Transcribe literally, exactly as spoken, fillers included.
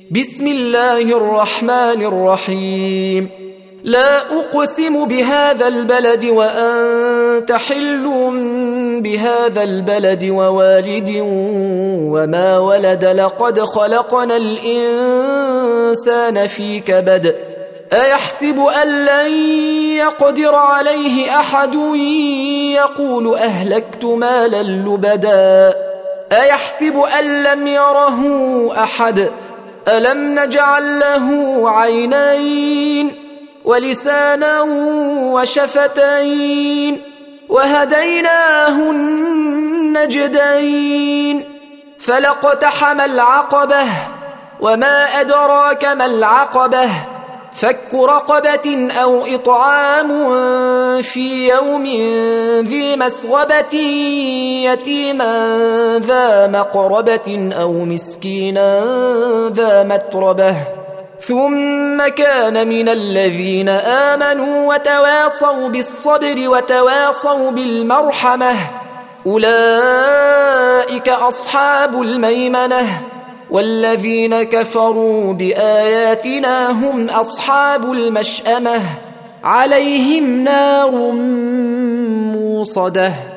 بسم الله الرحمن الرحيم لا أقسم بهذا البلد وأنت حل بهذا البلد ووالد وما ولد لقد خلقنا الإنسان في كبد أيحسب أن لن يقدر عليه أحد يقول أهلكت مالا لبدا أيحسب أن لم يره أحد ألم نجعل له عينين ولسانا وشفتين وهديناه النجدين فلاقتحم العقبة وما أدراك ما العقبة فك رقبة أو إطعام في يوم ذي مسغبة يتيما ذا مقربة أو مسكينا ذا متربة ثم كان من الذين آمنوا وتواصوا بالصبر وتواصوا بالمرحمة أولئك أصحاب الميمنة والذين كفروا بآياتنا هم أصحاب المشأمة عليهم نار موصدة.